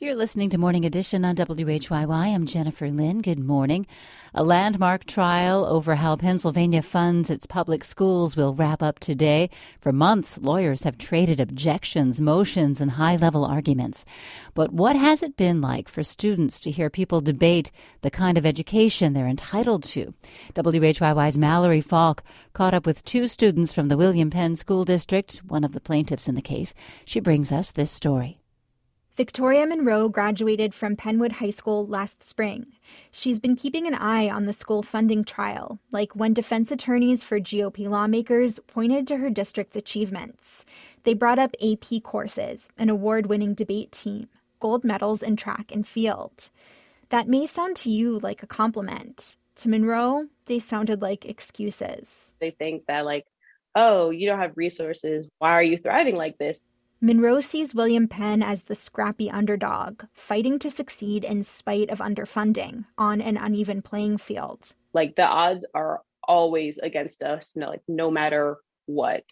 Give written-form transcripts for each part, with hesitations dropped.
You're listening to Morning Edition on WHYY. I'm Jennifer Lynn. Good morning. A landmark trial over how Pennsylvania funds its public schools will wrap up today. For months, lawyers have traded objections, motions, and high-level arguments. But what has it been like for students to hear people debate the kind of education they're entitled to? WHYY's Mallory Falk caught up with two students from the William Penn School District, one of the plaintiffs in the case. She brings us this story. Victoria Monroe graduated from Penwood High School last spring. She's been keeping an eye on the school funding trial, like when defense attorneys for GOP lawmakers pointed to her district's achievements. They brought up AP courses, an award-winning debate team, gold medals in track and field. That may sound to you like a compliment. To Monroe, they sounded like excuses. They think that oh, you don't have resources. Why are you thriving like this? Monroe sees William Penn as the scrappy underdog, fighting to succeed in spite of underfunding on an uneven playing field. The odds are always against us, no matter what.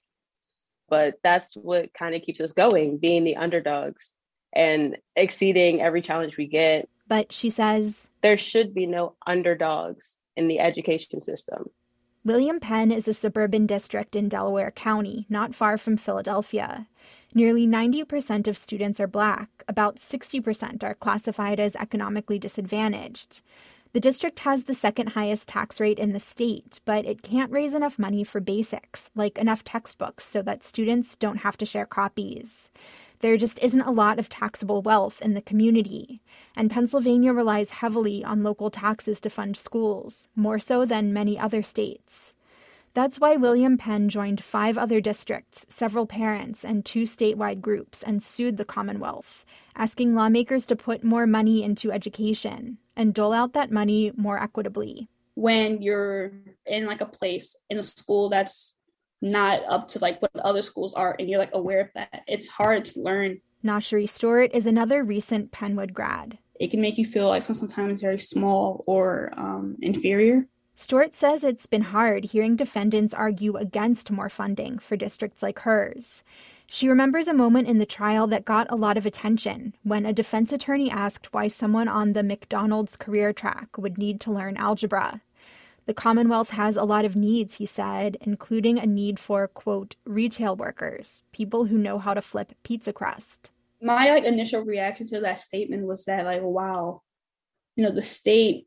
But that's what kind of keeps us going, being the underdogs and exceeding every challenge we get. But she says, there should be no underdogs in the education system. William Penn is a suburban district in Delaware County, not far from Philadelphia. Nearly 90% of students are Black. About 60% are classified as economically disadvantaged. The district has the second highest tax rate in the state, but it can't raise enough money for basics, like enough textbooks so that students don't have to share copies. There just isn't a lot of taxable wealth in the community, and Pennsylvania relies heavily on local taxes to fund schools, more so than many other states. That's why William Penn joined 5 other districts, several parents, and 2 statewide groups and sued the Commonwealth, asking lawmakers to put more money into education and dole out that money more equitably. When you're in a place in a school that's not up to what other schools are, and you're aware of that, it's hard to learn. Nashri Stewart is another recent Penwood grad. It can make you feel sometimes very small or inferior. Stewart says it's been hard hearing defendants argue against more funding for districts like hers. She remembers a moment in the trial that got a lot of attention when a defense attorney asked why someone on the McDonald's career track would need to learn algebra. The Commonwealth has a lot of needs, he said, including a need for, quote, retail workers, people who know how to flip pizza crust. My initial reaction to that statement was that wow, the state,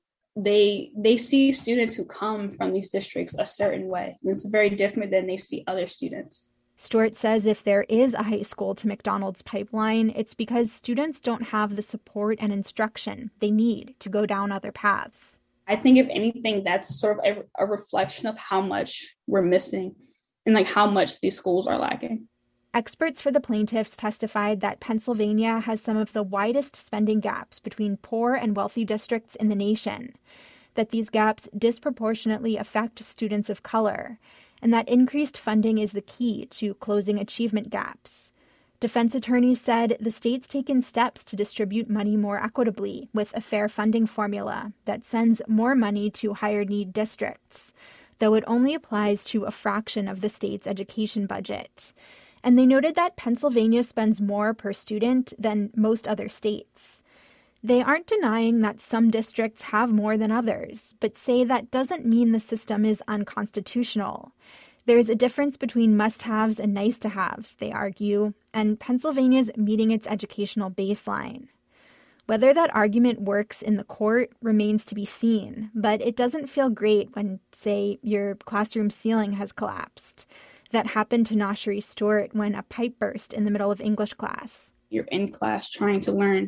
they see students who come from these districts a certain way. And it's very different than they see other students. Stewart says if there is a high school to McDonald's pipeline, it's because students don't have the support and instruction they need to go down other paths. I think if anything, that's sort of a reflection of how much we're missing and how much these schools are lacking. Experts for the plaintiffs testified that Pennsylvania has some of the widest spending gaps between poor and wealthy districts in the nation, that these gaps disproportionately affect students of color, and that increased funding is the key to closing achievement gaps. Defense attorneys said the state's taken steps to distribute money more equitably with a fair funding formula that sends more money to higher need districts, though it only applies to a fraction of the state's education budget. And they noted that Pennsylvania spends more per student than most other states. They aren't denying that some districts have more than others, but say that doesn't mean the system is unconstitutional. There's a difference between must-haves and nice-to-haves, they argue, and Pennsylvania's meeting its educational baseline. Whether that argument works in the court remains to be seen, but it doesn't feel great when, say, your classroom ceiling has collapsed. That happened to Nashri Stewart when a pipe burst in the middle of English class. You're in class trying to learn,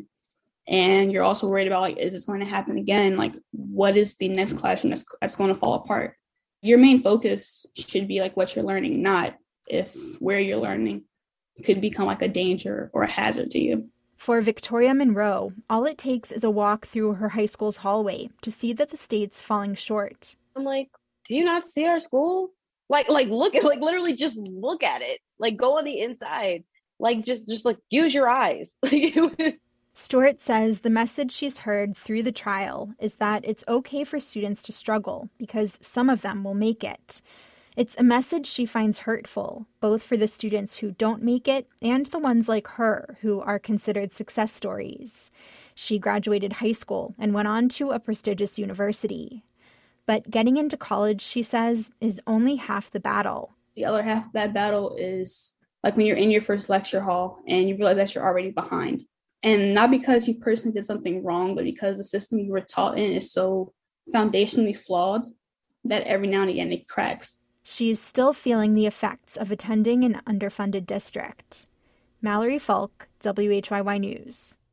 and you're also worried about, is this going to happen again? What is the next classroom that's going to fall apart? Your main focus should be what you're learning, not if where you're learning could become a danger or a hazard to you. For Victoria Monroe, all it takes is a walk through her high school's hallway to see that the state's falling short. I'm do you not see our school? Look at, literally just look at it. Go on the inside. Just use your eyes. Stewart says the message she's heard through the trial is that it's okay for students to struggle because some of them will make it. It's a message she finds hurtful, both for the students who don't make it and the ones like her who are considered success stories. She graduated high school and went on to a prestigious university. But getting into college, she says, is only half the battle. The other half of that battle is like when you're in your first lecture hall and you realize that you're already behind. And not because you personally did something wrong, but because the system you were taught in is so foundationally flawed that every now and again it cracks. She's still feeling the effects of attending an underfunded district. Mallory Falk, WHYY News.